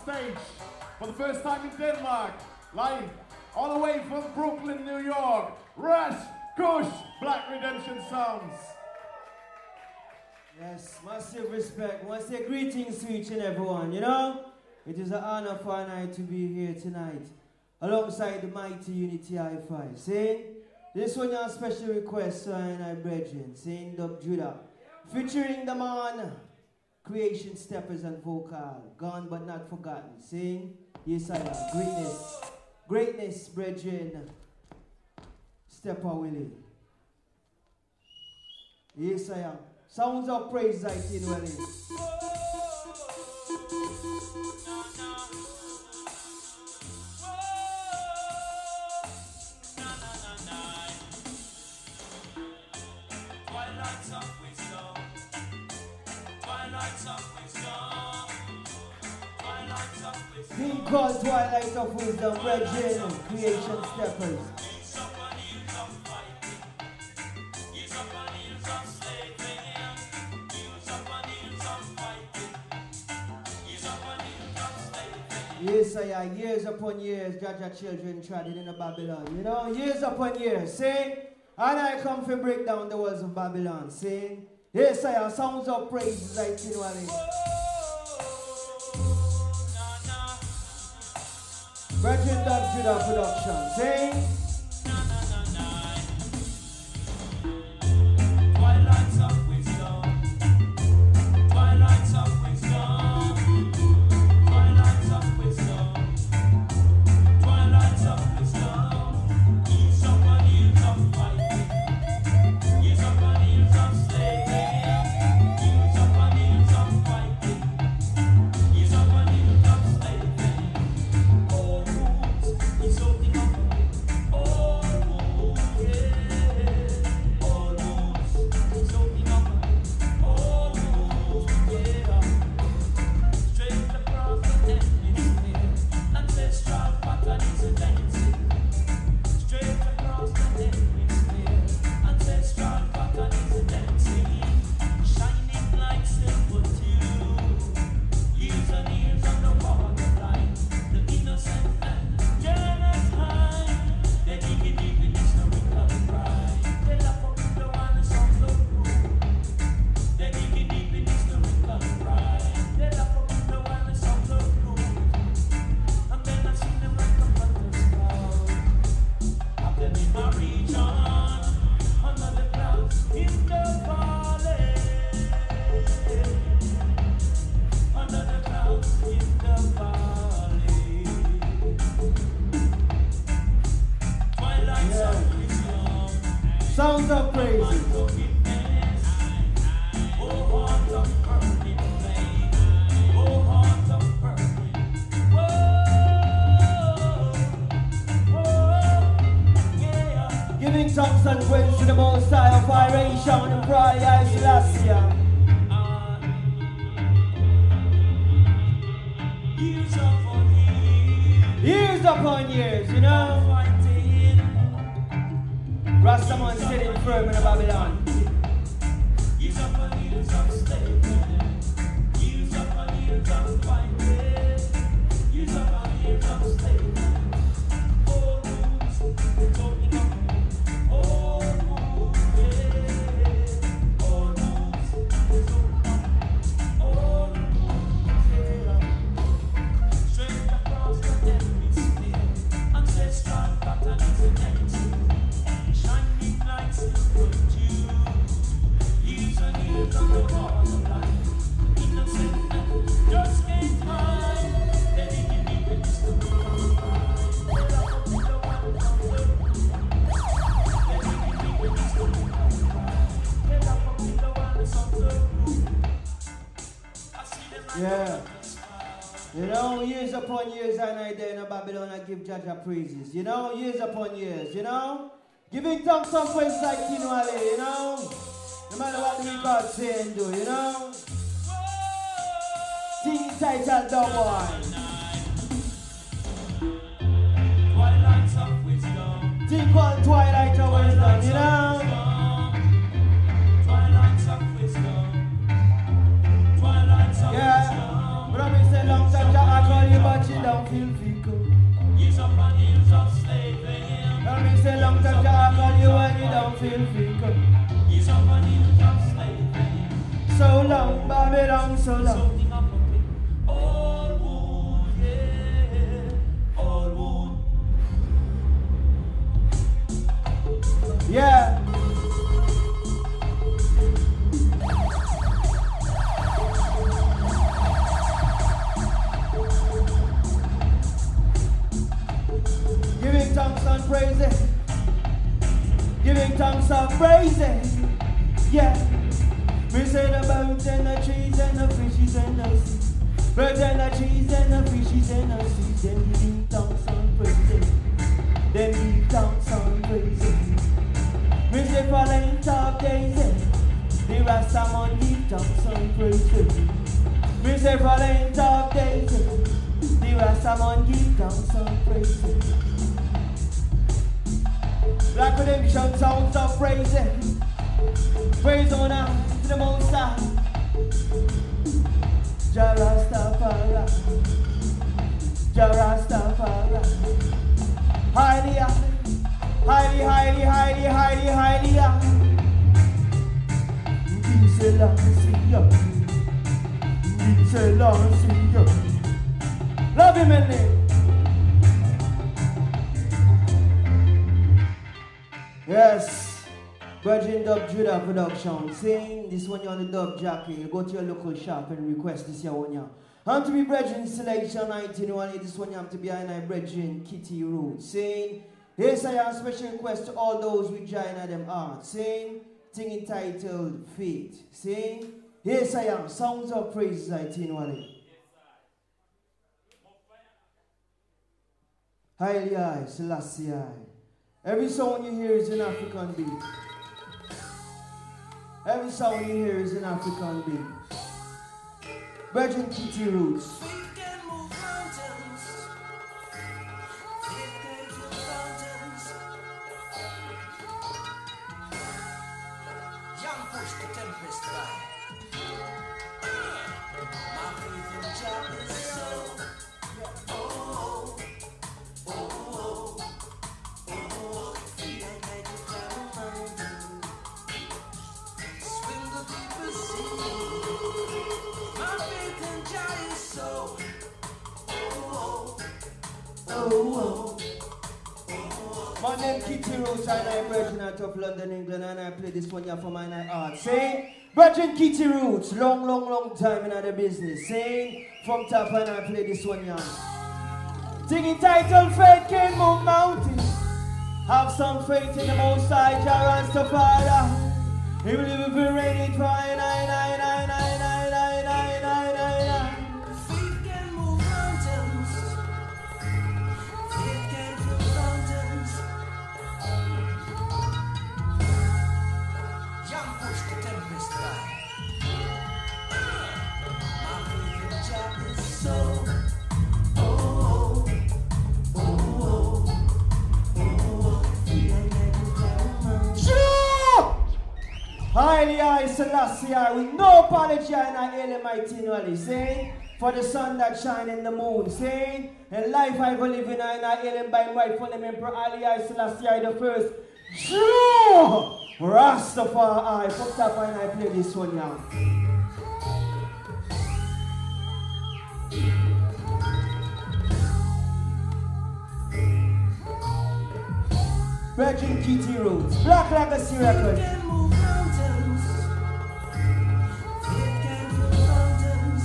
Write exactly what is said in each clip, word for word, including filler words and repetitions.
stage for the first time in Denmark, live all the way from Brooklyn, New York. Rush, Kush, Black Redemption Sounds. Yes, massive respect. I want to say greetings to each and everyone, you know? It is an honor for an I to be here tonight, alongside the mighty Unity I five. Saying, this one your special request, so and I brethren, saying Dub Judah, featuring the man, Creation Steppers and Vocal, gone but not forgotten. Saying, yes I am, greatness, greatness, brethren, Stepper Willie. Yes I am. Sounds of praise I in Willie. Being called Twilight of Wisdom, brethren, Creation Steppers. Yes, I am. Years upon years, Jaja children trodden in Babylon. You know, years upon years, saying, and I come to break down the walls of Babylon, saying, yes, I am. Sounds of praise like continually. Brethren Dub Judah Production, saying, Twilights of wisdom, twilights of wisdom, twilights of wisdom, twilights of wisdom. Years upon years of fighting, years upon years of slaving, years upon years of fighting, years upon years of slaving. All rules is opening up. All rules, yeah. All rules is opening up. All rules, yeah. Straight across the hemisphere, ancestral pattern is a dancing. Straight across the hemisphere, ancestral pattern is a dancing. Shining like silver too. Years and years on the borderline, the innocent and jealous high. They dig it deep in this lyrical pride. They laugh up with the one songs of rude. They dig it deep in this lyrical pride. They laugh up with the one songs of rude. And then I see them like a hunter's cloud. Have them in my region, under the clouds, in the valley. Under the clouds, in the valley. Twilights of wisdom, sounds of praise. Oh, heart of burning flame. Oh, heart of burning. Whoa, whoa, yeah. Giving thanks and praise to the Most High of Iration and Prayer, I Selassie. Years upon years, years upon years, you know. Rastaman sitting firm in Babylon. Years upon years of slavery, years upon years of fighting, years upon years of slavery. All rules, it's opening up. All rules, yeah. All rules, it's opening up. All rules, yeah. Straight across the hemisphere, ancestral pattern is an empty. Shining like silver dew. Years and years on the borderline, innocent and just can't hide. They dig it deep in this lyrical pride. They laugh up with the one songs of rude. They dig it deep in this lyrical pride. They laugh up with the one songs of rude. I see them like yeah. You know, years upon years and I there in Babylon I give Jaja praises. You know, years upon years, you know? Giving thanks and praise like continually, you know? No matter what the record say and do, you know? Thing titled The Boy. Twilights of wisdom. Thing called Twilight of Wisdom, you know? Twilights of wisdom. Twilights of wisdom. Yeah. But I say long time, I call you so long. Something up with all wood, yeah, all wood. Yeah. Giving thanks and praising. Giving thanks and praising. Yeah. We say the birds and the trees and the fishes and the seas. Birds and the trees and the fishes and the seas. Then we give thanks and praising. Then we give thanks and praising. We say for length of days. The Rastaman give thanks and praising. We say for length of days. The Rastaman give thanks and praising. Black redemption sounds of praising. Praise on us to the Most High. Jah Rastafari, Jah Rastafari. Highly, highly, highly, highly, highly, highly. We say long see you. We say long see you. Love him in there. Yes, Virgin Dub Judah production. Saying this one you're on the dub jacket, you go to your local shop and request this one here. And to be Virgin Selection nineteen oh eight, this one you have to be in a Virgin Kitty Roots. Saying, yes, I have special request to all those with China them art. Saying, thing entitled Faith. Saying, yes, I am Sounds of Praises nineteen oh eight. Highly high, Selassie high. Every sound you hear is an African beat. Every sound you hear is an African beat. Virgin Kitty Roots. Faith can move mountains. Faith can move mountains. Young push the tempest by. My faith in Jah is so. Oh, oh, oh, oh. Feel like I can climb a mountain. Swim the deeper sea. My faith in Jah is so. Oh, oh, Oh, oh. My name Kitty Roots, and I'm Virgin out of London, England, and I play this one here for my night art. Saying, Virgin Kitty Roots, long, long, long time in the business. Saying, from top and I play this one here. Thing entitled Faith Can Move Mountains. Have some faith in the Most High, Jah Rastafari. He will live if we rain it for nine, nine, nine, nine, nine, nine, nine, nine, nine, nine. faith can move mountains. Faith can move mountains. Young push the tempest by. My faith in Jah is so. Oh, oh, oh, oh. Feel like I can climb a mountain. Sure! Highly high Selassie high, with no apology and I hail him itinerary, saying, for the sun that shine in the moon, saying, in life I will live in and I hail him by my full name, Emperor Ali I Selassie I the first. Sure! Rastafari, fucked up and I play this one now. Virgin Kitty Roots, Black Legacy Records. Faith can move mountains. Faith can move mountains.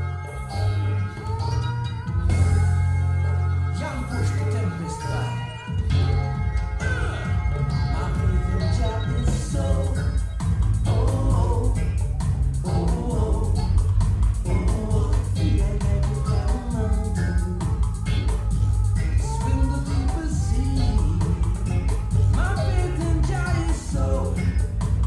Young push the tempest by. My faith in Jah is so. Oh, oh, oh, oh. Feel like I can climb a mountain. Swim the deeper sea. My faith in Jah is so.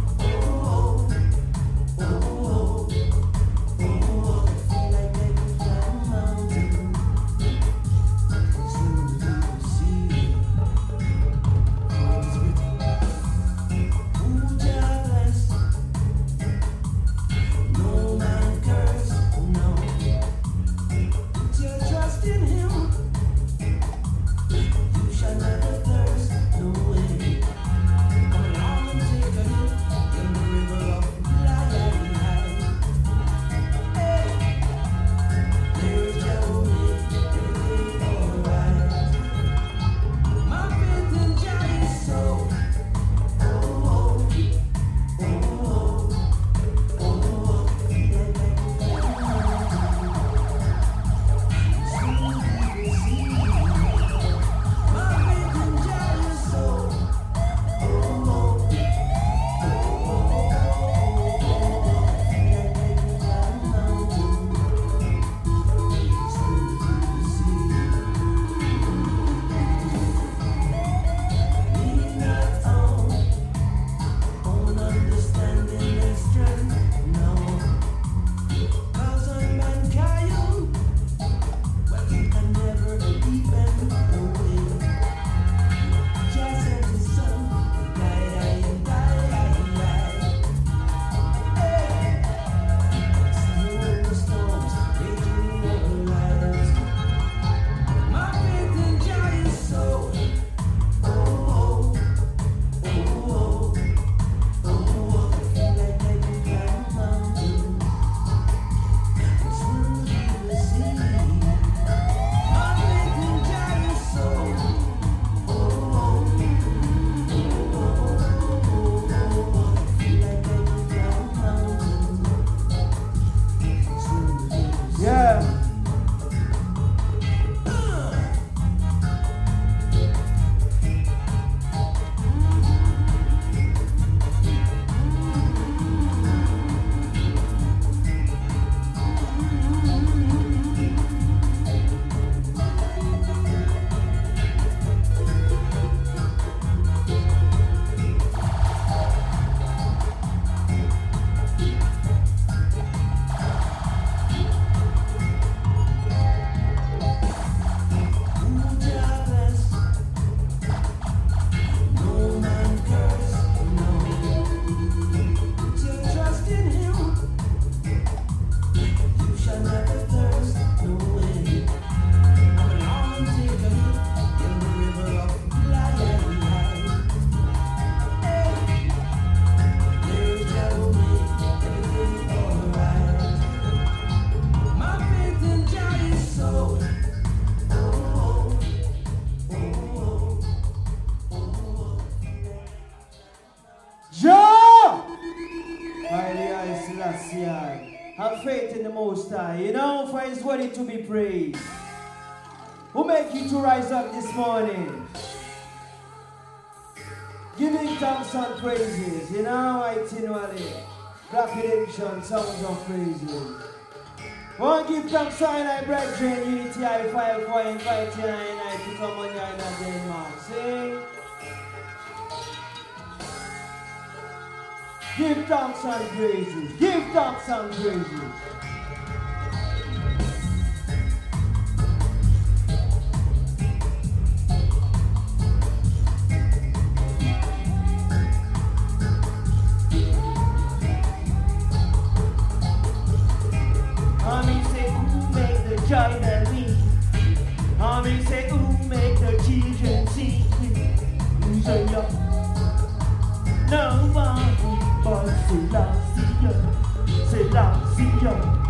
Selassie. Have faith in the Most High, you know, for He's worthy to be praised. Who make you to rise up this morning? Giving thanks and praises, you know, itinerary. Black Redemption, sounds of praises. Won't give thanks to I brethren, Unity I five for inviting I to come on here in Denmark. See? Give thanks and praises. Give thanks and praises. Mommy say, who make the joy that we? Mommy say, who make the children sing? Who's a young? No one but Selassie, Selassie.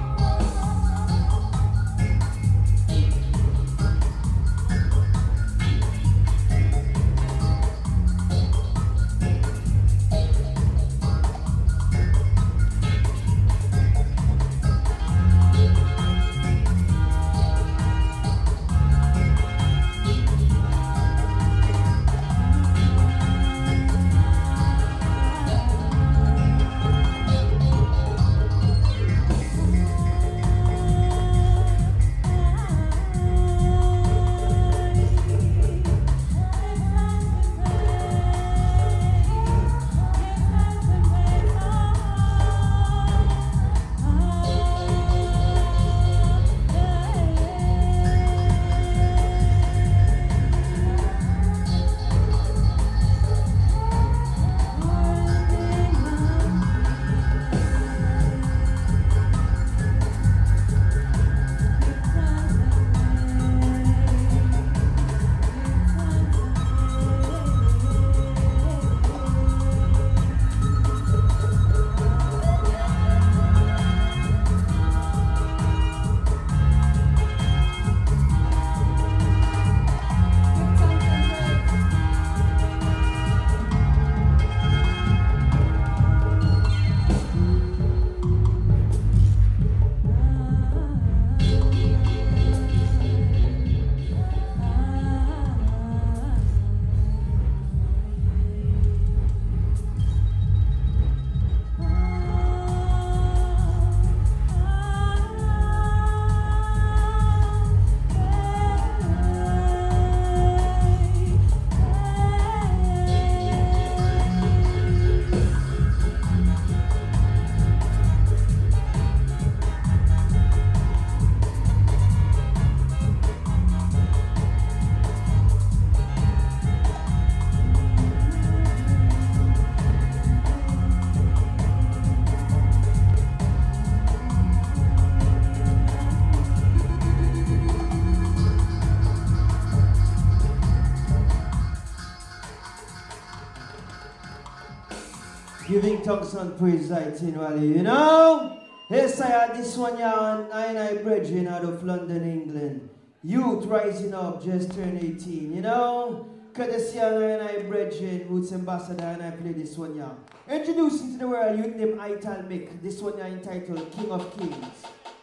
Giving thanks and praise itinerary, you know? Yes, I had this one here on I and I brethren out of London, England. Youth rising up, just turned eighteen, you know? Courtesy of I and I brethren, Roots Ambassador, and I play this one here. Introducing to the world, youth named Ital Mick. This one here entitled King of Kings.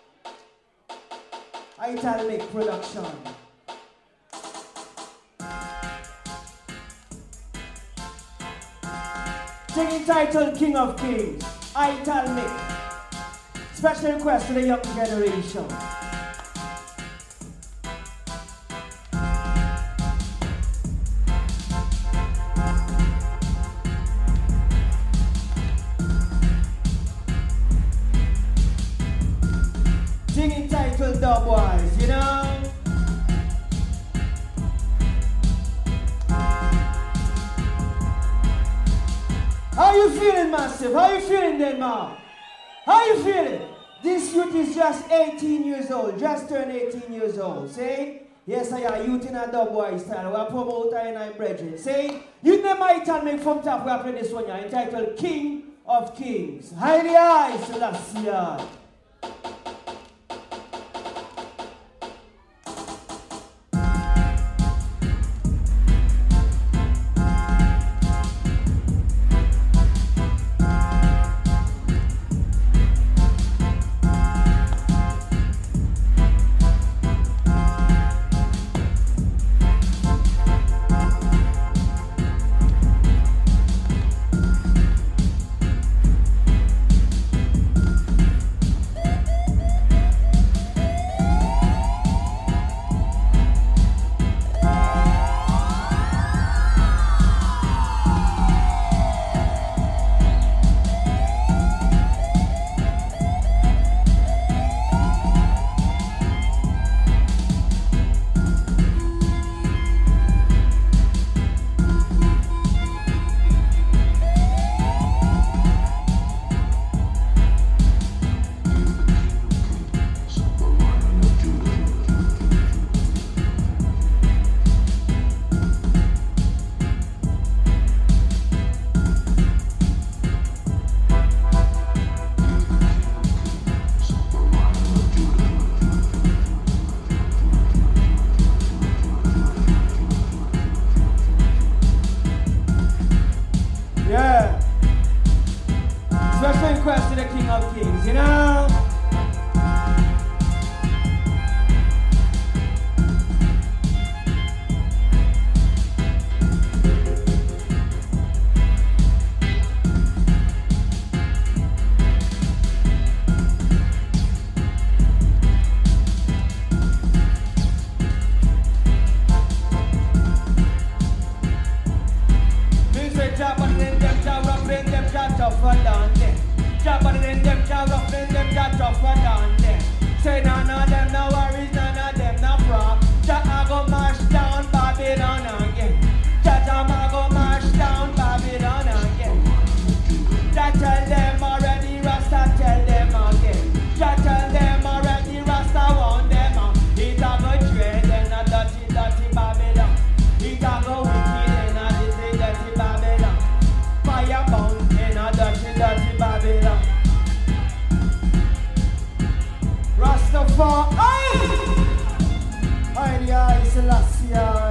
Ital Mick Production. Singing title King of Kings, Ital Mick. Special request to the young generation. Singing title Dubwise, you know? How you feeling, Massive? How you feeling, Denmark? How you feeling? This youth is just eighteen years old, just turned eighteen years old, see? Yes, I am youth in a Dubwise style. We are promoting I and I brethren, see? You might tell me from top, we are playing this one here, entitled King of Kings. Highly high, Selassie. Special request to the King of Kings, you know? Tougher than them. Drop on them, them job rough, them them job tougher than them. Say none of them no worries, none of them no problem. Jah a go march down Babylon again. Jah Jah a go march down Babylon again. Jah tell them already, Rasta tell them again. Jah tell them already, Rasta want them out. It a go dread and a dirty, dirty Babylon. It a go wicked and a dirty, dirty Babylon. Fire bound. Dirty, dirty Babylon. Rastafari. Haile Haile Selassie.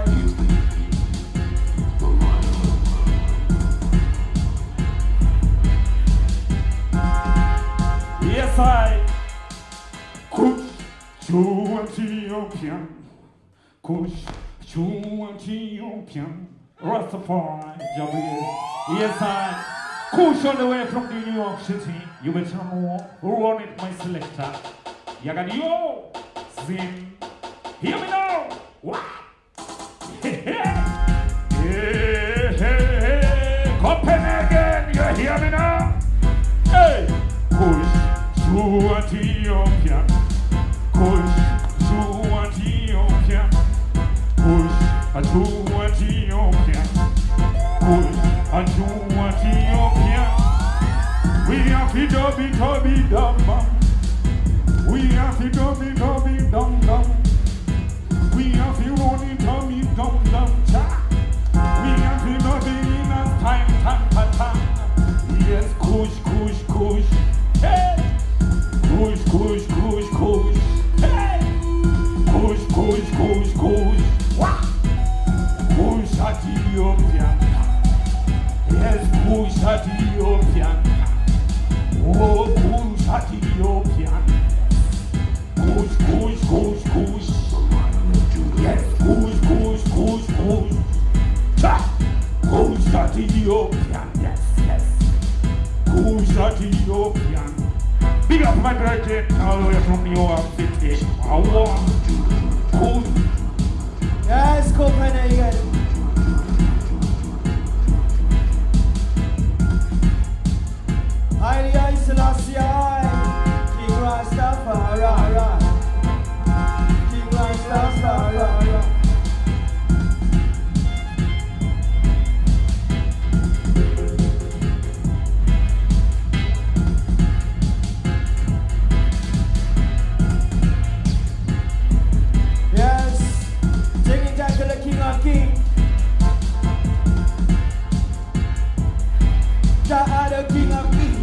Yes, I. Kush, Jew, Ethiopian. Kush, Jew, Ethiopian. Rastafari. Yes, I. Kush all the way from the New York City. You better know, run it, my selector. You got yo, Zim. Hear me now. What? Hey, hey, hey. Copenhagen, you hear me now? Hey, Kush, to Ethiopia. Kush, to Ethiopia. Kush, to Ethiopia. Kush, to Ethiopia. We have to dubby dubby dum dum. We have to dubby dubby dum dum. We have to run it dubby dum dum cha. We have to dubby in a time time time time. Yes, kush kush kush. Hey, kush kush kush kush. Hey, kush kush kush kush. What? Kush Ethiopia. Yes, kush Ethiopia. Oh, kush Ethiopian. Kush, kush, kush, kush. Yes, kush, kush, kush, kush. Cha! Kush Ethiopian. Yes, yes. Kush Ethiopian. Big up my birthday all the way from New York City. I want kush. Yes, Copenhagen. Haile Haile Selassie, King Rastafari, King Rastafari. Yes, taking time to the King of Kings. Jah the King of Kings.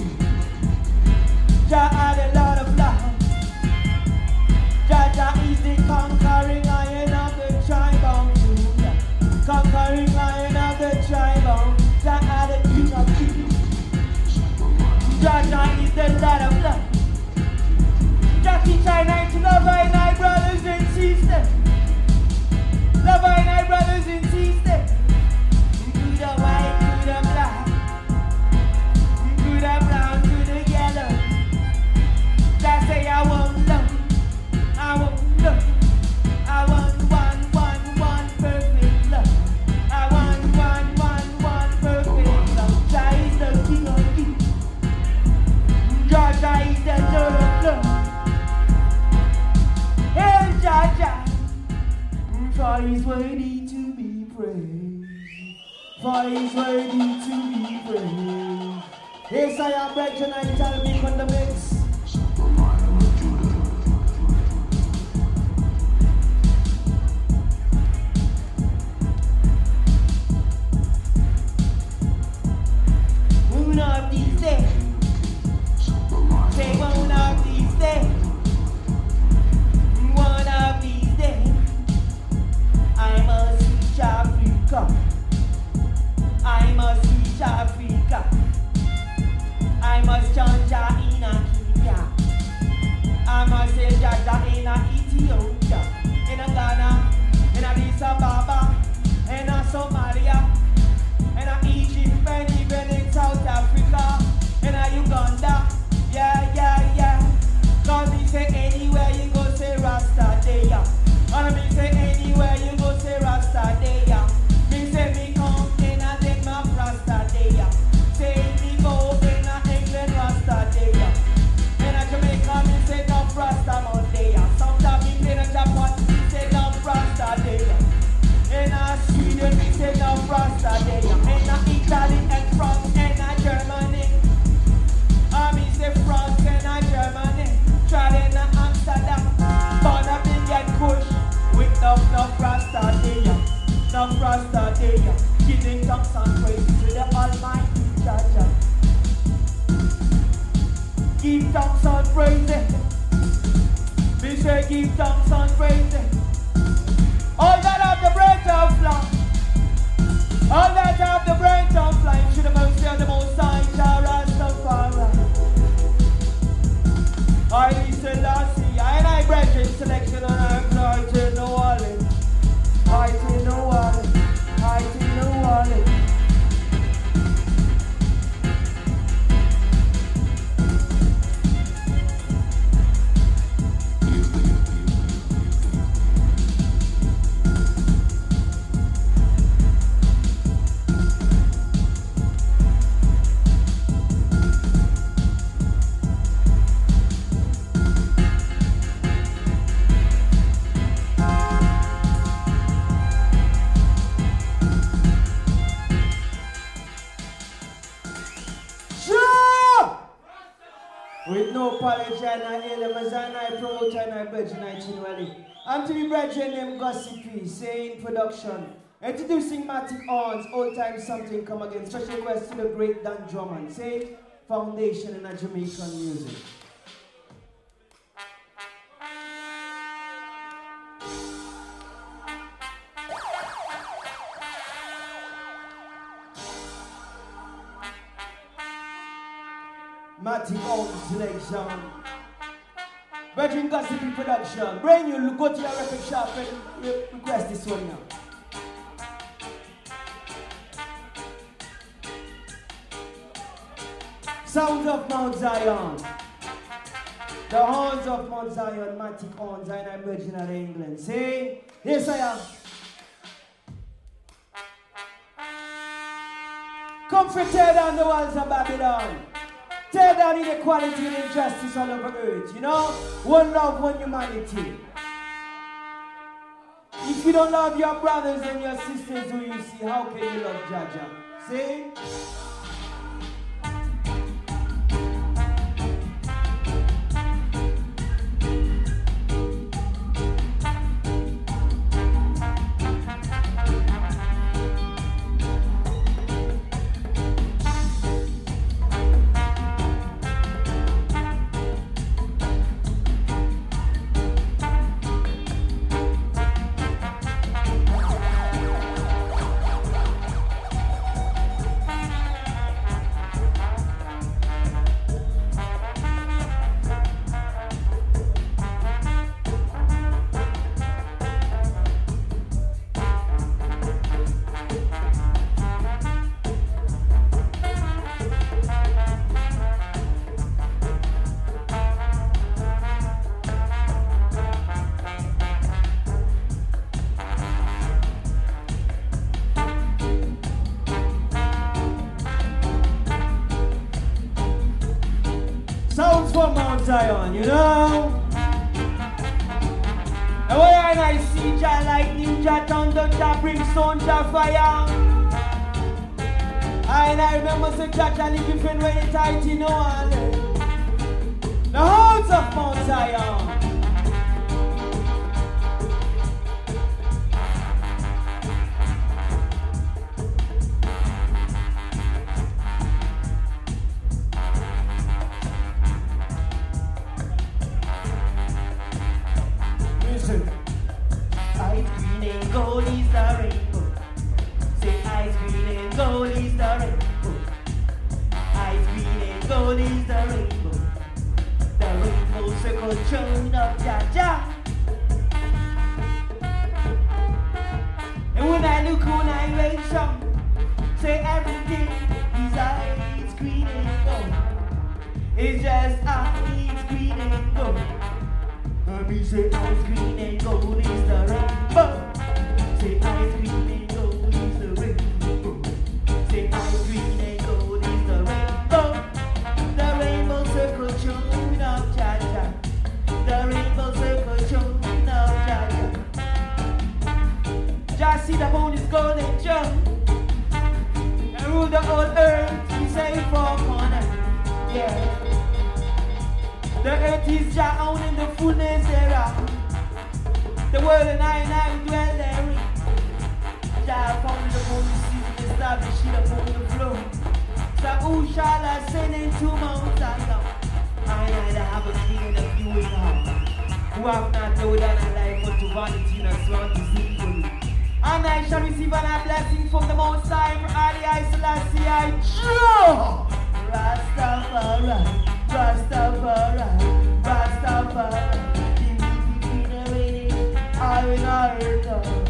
Jah had a lot of love. Jah Jah is the conquering lion of the tribe of Judah. Conquering lion of the tribe of Judah. Jah had a King of Kings. Jah Jah is the Lord of love. Jah teach I night to love I night brothers and sisters. Love I night brothers and sisters. To the white, to the black, to the brown, to the yellow. I say I want love, I want love, I want one, one, one perfect love. I want one, one, one perfect love. Jah is the King of Kings. Jah Jah is the Lord of love. Hail Jah Jah, for He's worthy to be praised. For He's worthy to be praised. Yes, I am break tonight, I'll be on the mix. One of these days, say one of these days, one of these days, I must reach Africa, I must reach Africa, I must Ethiopia, in a Ghana, in a Addis Ababa, in a Somalia, in a Egypt, and even in South Africa, in a Uganda. Yeah, yeah, yeah. Cause me say anywhere you go, say Rasta day, yeah. And me say anywhere you go, say Rasta day, yeah. Me say me come in and take my Rasta day, yeah. Say me go in a England Rasta day, yeah. In a Jamaica, me say Dump Rasta Monday, yeah. Sometimes me in a Japan, me say Dump Rasta day, yeah. In a Sweden, me say Dump Rasta day, yeah. In a Italy and France and a Germany. I me say France and a Germany. Try in a Amsterdam, born up in get kush. With enough, enough Rasta day, yeah. Enough Rasta day, yeah. Giving thanks and praise to the Almighty Jah. Give thanks and praise it. Me say give thanks and praise it. All that have the brain to fly. All that have the brain to fly. Should the most say the most high Jah Rastafari. I Selassie, I and I brethren selection and I fly to New Orleans. I to New Orleans. I to New Orleans. With no apology, and I hail them as I promote and I bridge nineteen Valley. I'm to be brethren named Gossipy, saying production. Introducing Matic Horns, old time something come again. Special request to the great Dan Drummond. Say foundation in a Jamaican music. Matic Horns selection. Virgin Gossipy production. Brain you go to your record shop and request this one now. Sounds of Mount Zion. The horns of Mount Zion, Matic Horns, and I'm Virgin of England. See? Yes, I am. Come for tear down the walls of Babylon. Tear down inequality and injustice all over earth. You know? One love, one humanity. If you don't love your brothers and your sisters who you see, how can you love Jaja? See? Zion, you know? And when I see Jah lightning, Jah thunder, Jah brimstone, Jah fire. And I remember say Jah Jah living friend when it's tight in New Orleans. The house of Mount Zion. When I look on I wake up, say everything is ice green and gold. It's just ice green and gold. And me say ice green and gold is the rainbow. Say ice green and gold is the rainbow. Say ice green and gold is the rainbow. The rainbow circle showing up, cha cha. The rainbow circle showing up, cha cha. Just see the moon is golden jump. And rule the whole earth, we say four corner. Yeah. The earth is Jah own in the fullness thereof. The world and I and I dwell therein. Jah found the moon, the season established, he upon the floor. So who shall ascend into Mount Zion? I and I have a king of you in heart. Who have not known that a life unto vanity and a swan deceitfully. And I shall receive an blessing from the Most High, for Ali I Selassie I draw. Rastafari, Rastafari, Rastafari. Give me the freedom, I will not return.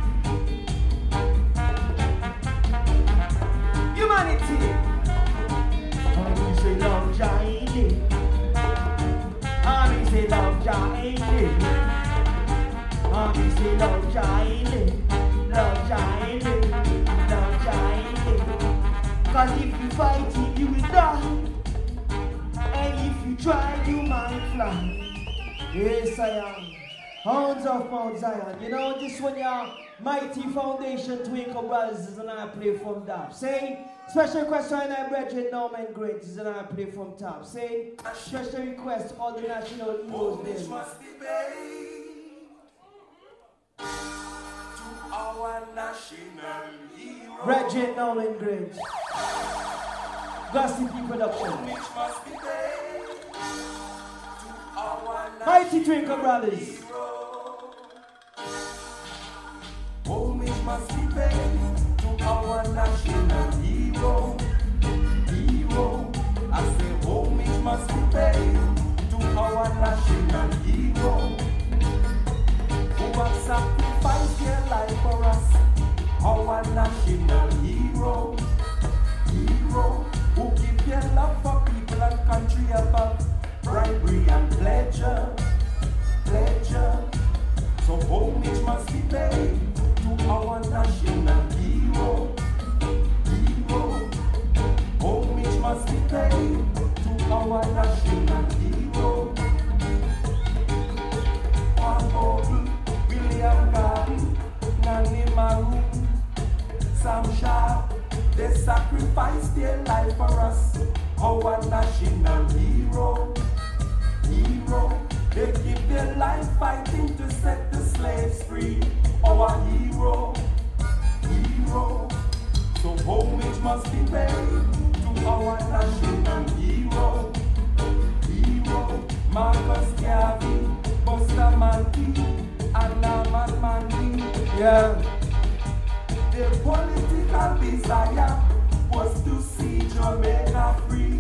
Humanity. And we say love Jah ain't it. And we say love Jah ain't it. And we say love Jah ain't it. Love Jah ain't it. Love Jah ain't it. Cause if you fight it, you will die. And if you try, you might fly. Yes, I am. Hounds of Mount Zion. You know, this one, your mighty foundation, Twinkle Brothers, is an I play from top. Say, special request to our brethren, Norman Great, is an I play from top. Say, special request to all the national heroes there. Must be paid to our national hero. Brethren, Norman Great. Gossipy Production. Which must be paid to our Mighty Twinkle Brothers. hero. Homage must be paid to our national hero. Hero. I say homage must be paid to our national hero. Who have sacrificed their life for us. Our national hero. Hero. Who give their love for people and country above bribery and pleasure. Pleasure. So homage must be paid to our national hero. Hero. Homage must be paid to our national hero. Juan Bogle, William Garden, Nani Maru, Sam Sharp, they sacrificed their life for us. Our national hero. Hero. They give their life fighting to set the slaves free. Our hero, hero. So homage must be paid to our national hero. Hero. Marcus Garvey, Bustamante, and Norman Manley. Yeah. Their political desire was to see Jamaica free.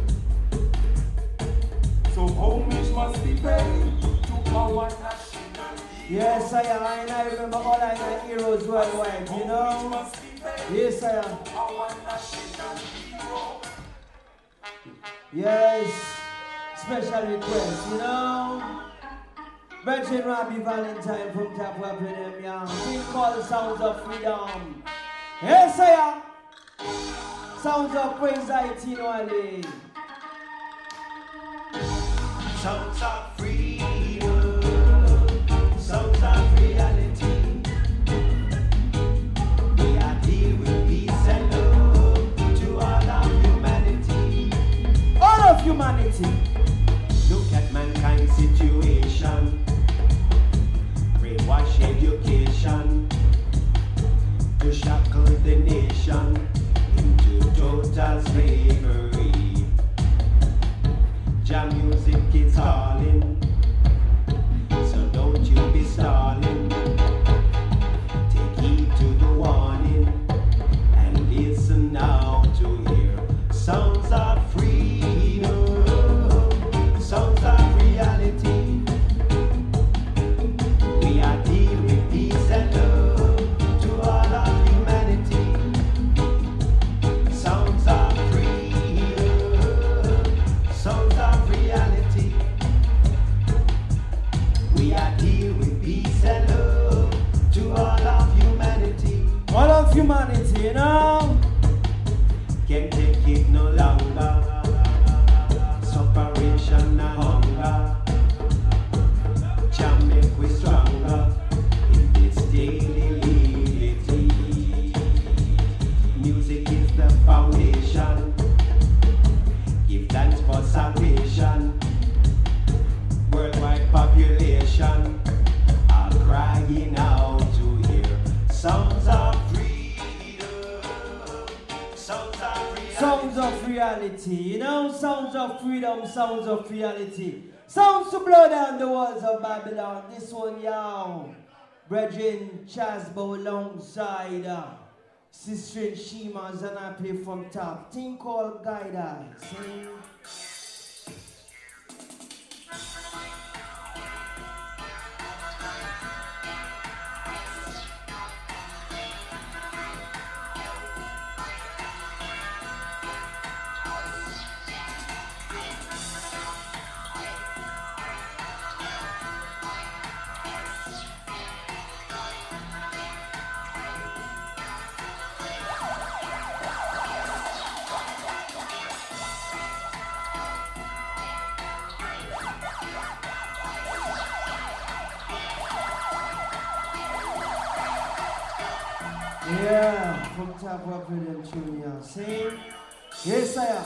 So homage must be paid to our national hero. Yes, I am. And I remember all I my heroes worldwide, you know? Yes, I am. Our national hero. Yes. Special request, you know? Brethren Robbie Valentine from Top of them, young. King called Sounds of Freedom. Yes, I am. Sounds of Praise Itinerary. Sounds of freedom, sounds of reality. We are here with peace and love to all of humanity. All of humanity. Look at mankind's situation. Brainwash education to shackle the nation into total slavery. Jam music is calling, so don't you be stalling. Take heed to the warning and listen now to hear sounds of freedom, sounds of reality. We are dealing with peace and love to know? Can't take it no longer. Separation and hunger. Jam make we stronger in this daily reality. Music is the foundation. Give thanks for salvation. Worldwide population are crying out to hear sounds of freedom. Sounds of reality. Sounds of reality. You know, sounds of freedom, sounds of reality. Sounds to blow down the walls of Babylon. This one, y'all. Brethren Chasbo alongside uh, Sister Shimas, and I play from top. Thing called Guidance. See? Yeah, from top of Rhythm Junior. See? Yes, I am.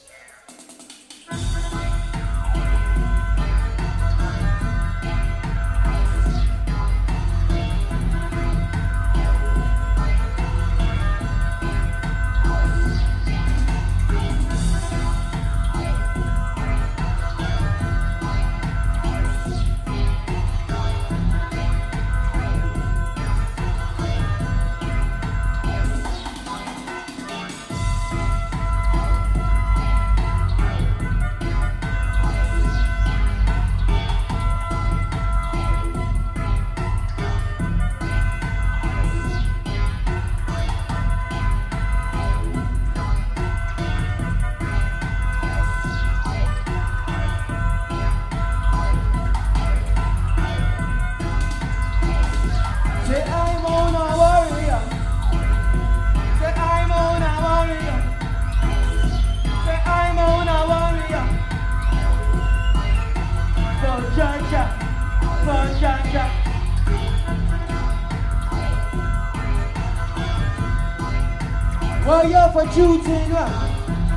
Well, you're for shooting, right?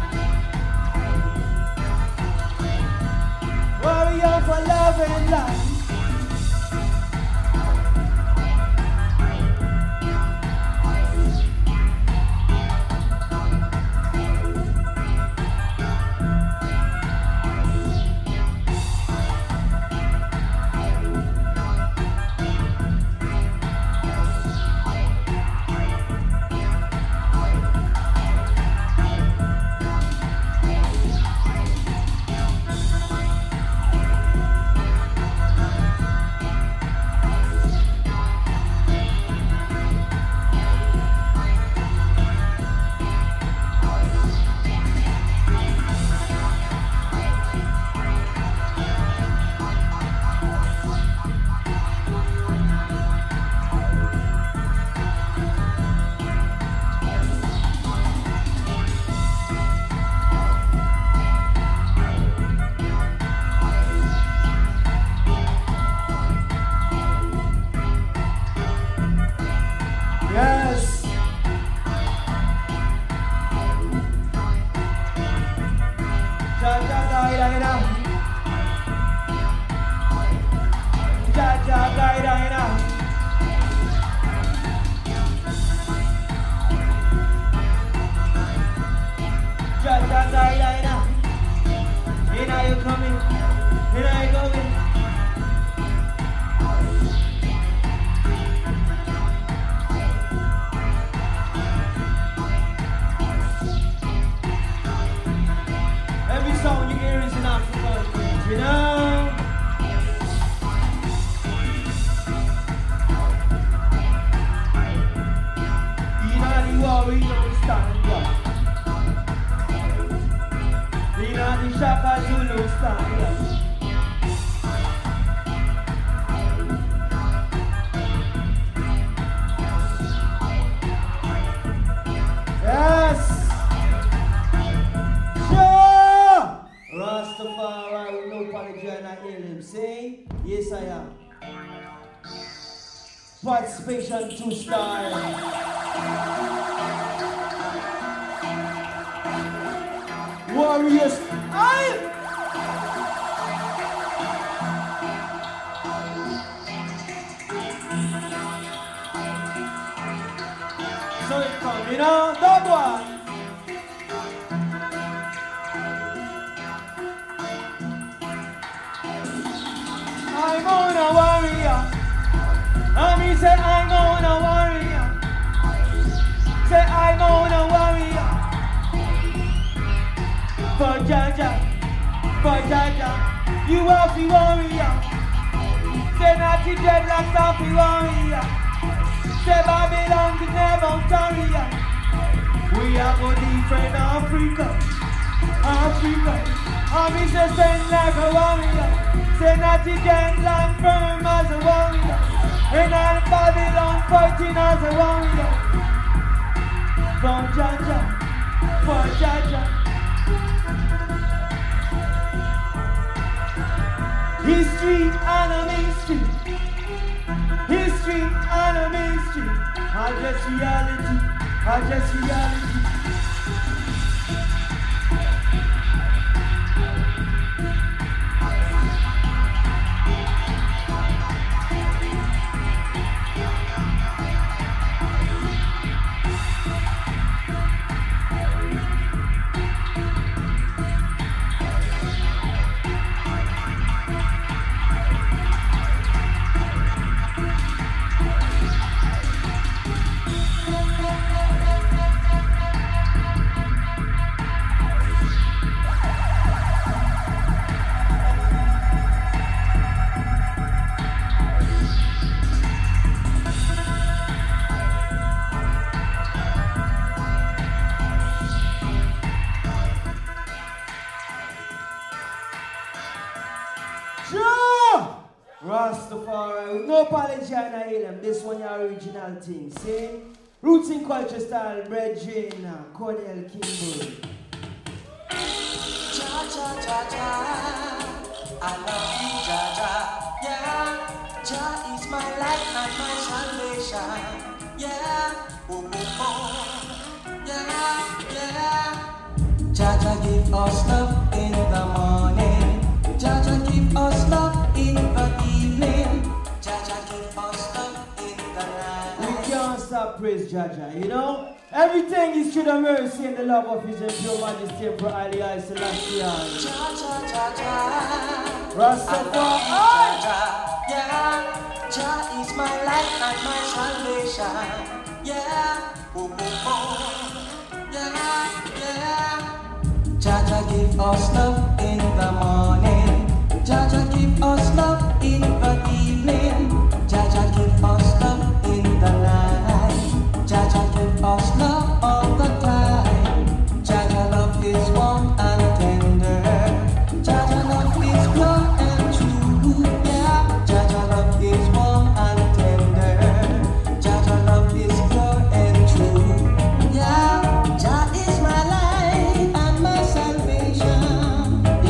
Warrior for love and life. me? Yes, I am. Participation two star. Warriors. I. So it come, you know, that one. I'm on a warrior. I mean, say I'm on a warrior. Say I'm on a warrior. For Jaja, for Jaja, you are the warrior. Say not the dreadlocks of the warrior. Say Babylon to never warrior. We are going to defend Africa, Africa. I mean, say send like a warrior. Say not the dreadlock firm as a warrior. And all Babylon fighting as a warrior. For Jaja, for Jaja. History and a mystery. History and a mystery. I just reality. I just reality. Rastafari, with no apology and I hail them. This one your original thing, see? Roots in culture style, Bridget, Cornell Kimball. Cha cha cha cha, I love you, cha cha, yeah. Cha is my life and my salvation, yeah. Oh oh oh, yeah, yeah. Cha cha give us love in the morning, cha cha give us love in the evening, cha cha give us love in the night. We can't stop praise Jaja, you know? Everything is through the mercy and the love of His Imperial Majesty Emperor Haile Selassie. Cha cha cha cha, Rastafari, yeah. Cha is my life and my salvation, yeah. Oh oh oh, yeah, yeah. Cha cha give us love in the morning, cha cha give us love in the evening, cha cha give us love in the night, cha cha give us love all the time. Cha cha love is warm and tender, cha cha love is pure and true, yeah. Cha cha love is warm and tender, cha cha love is pure and true, yeah. Cha is my life and my salvation,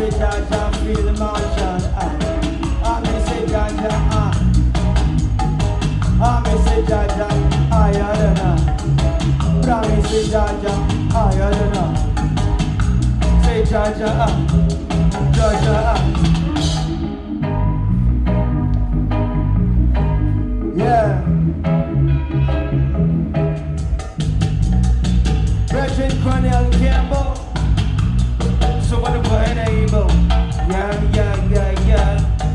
say Jaja, feel the motion. I me say Jaja, ah. I me say Jaja, I don't know. Promise say Jaja, I don't know. Say Jaja, ah. Jaja, ah. Yeah. Bridget Cornell Campbell. So what the boy able? Yeah, yeah, yeah, yeah.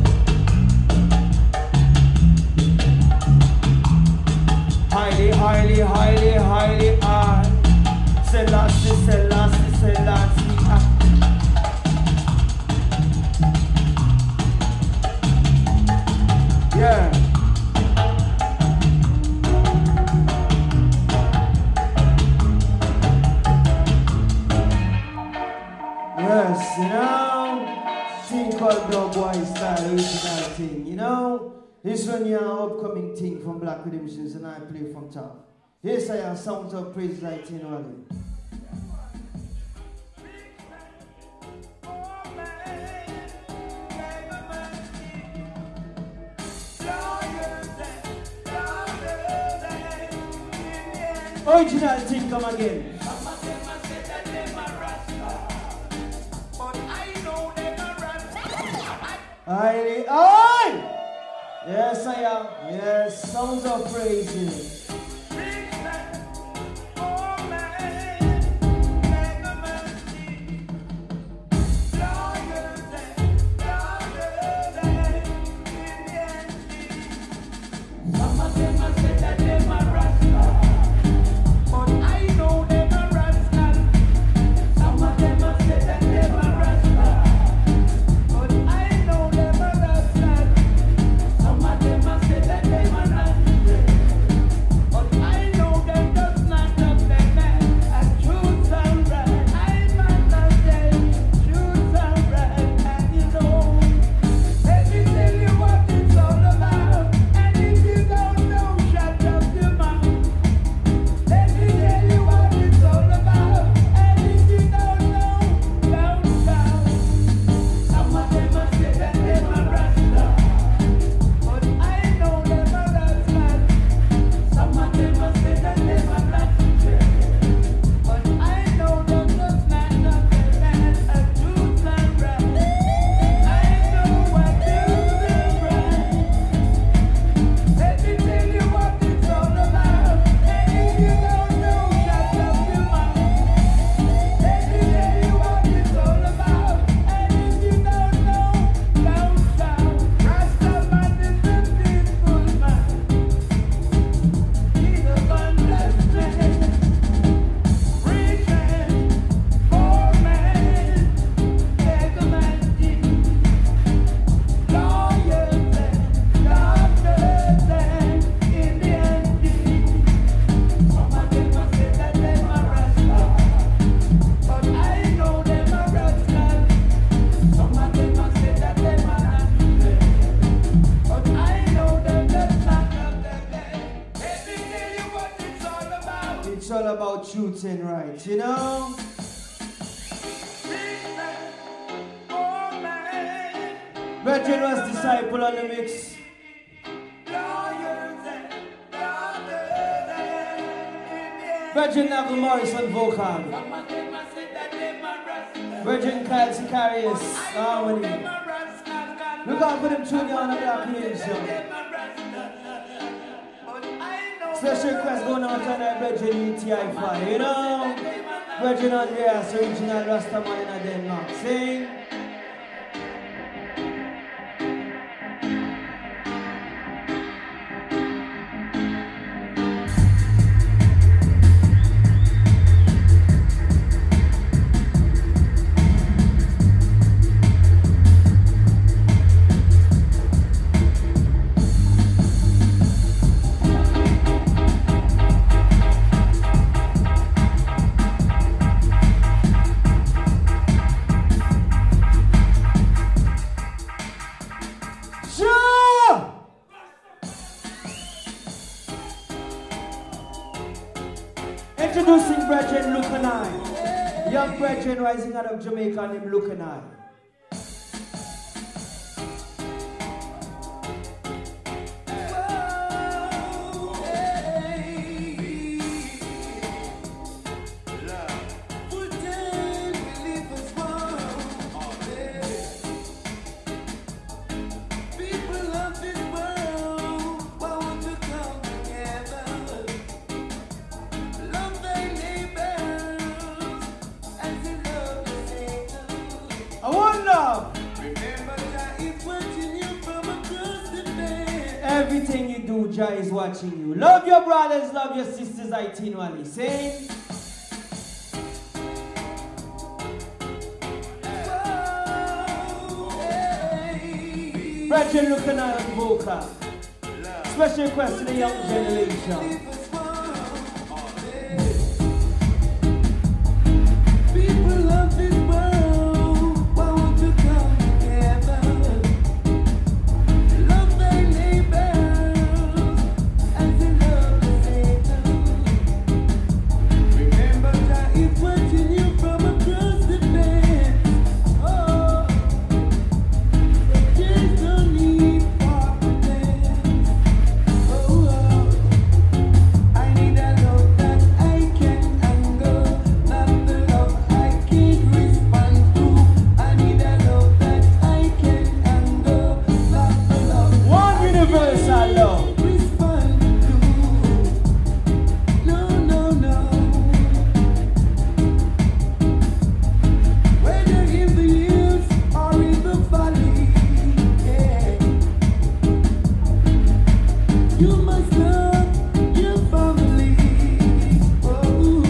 Highly, highly, highly, highly high. Selassie, Selassie, Selassie. Ah. Yeah. Yes, you know, thing called Dog Boy Style, original thing, you know. This one here, upcoming thing from Black Redemptions, and I play from top. Yes, I have sounds of praise like you know. Original thing come again. Aye, aye! Yes, I am. Yes, sounds of praise. Shooting right, you know. Virgin was disciple on the mix. Virgin Nagel Morrison vocal. Virgin Kyle Sicarius harmony. Look out for them tuning on the Black Nation. Special request going out on our Virgin E T I five, you know? Virgin Andreas, original Rastaman in Denmark. Sing. Introducing Brethren Lucanai. Young Brethren rising out of Jamaica named Lucanai. Everything you do, Jah is watching you. Love your brothers, love your sisters, I continually say. Brethren looking at the vocal. Special request to the young generation. People of this world, why won't you come together? Love thy neighbors as you love the Savior. Remember that He's watching you from across the fence. Oh, there's no need for pretense. Oh, oh, I need a love that I can handle, not the love I can't respond to. I need a love that I can handle, not the love One universal love. respond to. No, no, no. Whether in the hills or in the valley, yeah. You must love your family. Oh,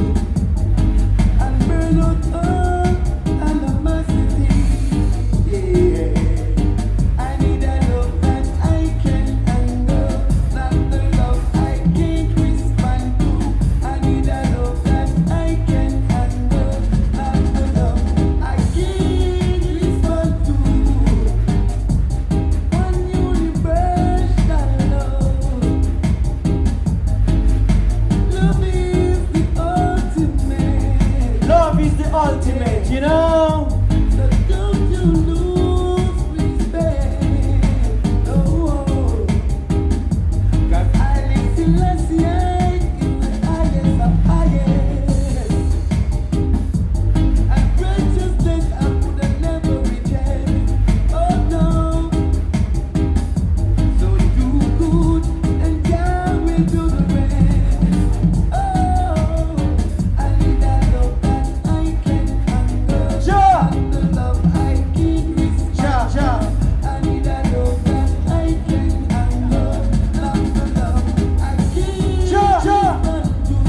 and burn out all animosity. Yeah. I need a love that I can handle, not the love I can't respond to. I need a love that I can handle, not the love I can't respond to. One universal love. Love is the ultimate. Love is the ultimate, you know? So don't you lose respect. No, 'cause I Selassie is the highest of highest. And righteousness I could have never reject. Oh no. So do good and God will do the rest. Oh, I need that love that I can handle. Ja! The love I can respond. Ja, ja. I need that love that I can handle. Not the love I can Ja, ja. respond to.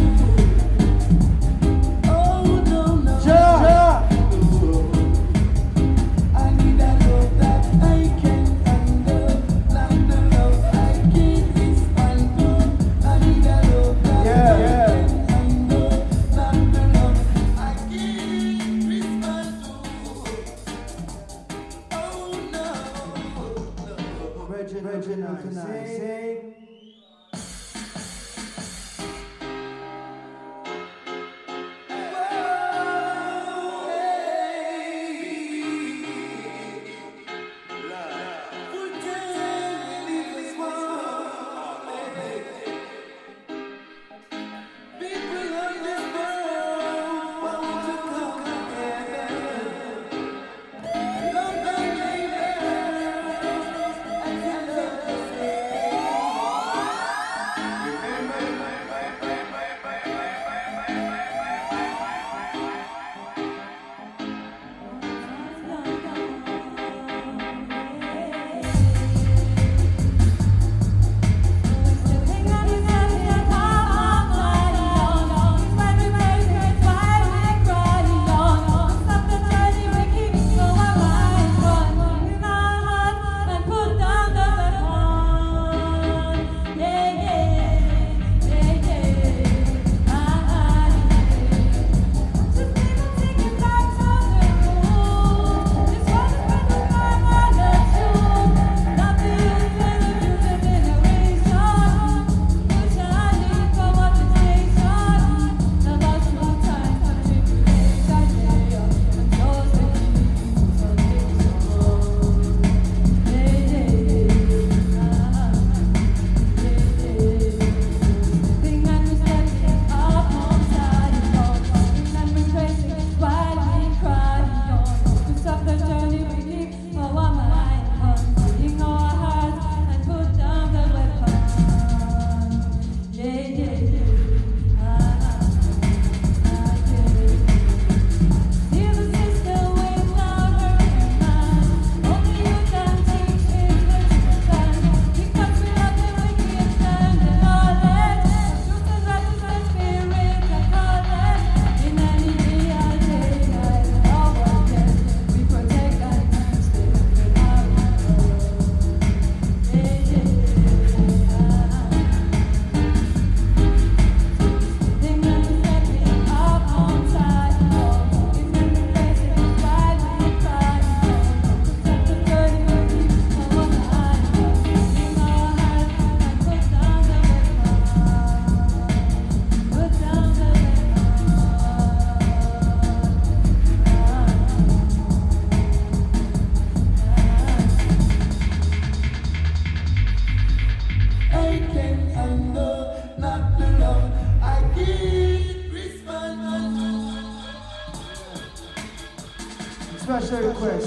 Oh no, no. Ja, ja. I need that love that I can handle, not the love I can't respond to. I need that love that Yeah, I yeah. can handle, not the love I can't respond to. Oh no, Brethren, brethren, looking at I say. people of this world, why won't you come together? Love thy neighbor as you love yourself.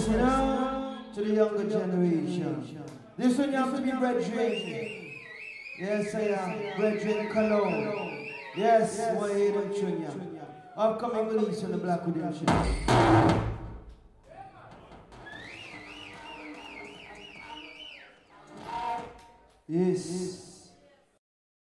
request, you know, to the younger generation. This one you have to be brethren. Yes, I am. Brethren Cologne. Yes, my head and Junior. Upcoming release on the Black Redemption. Yes.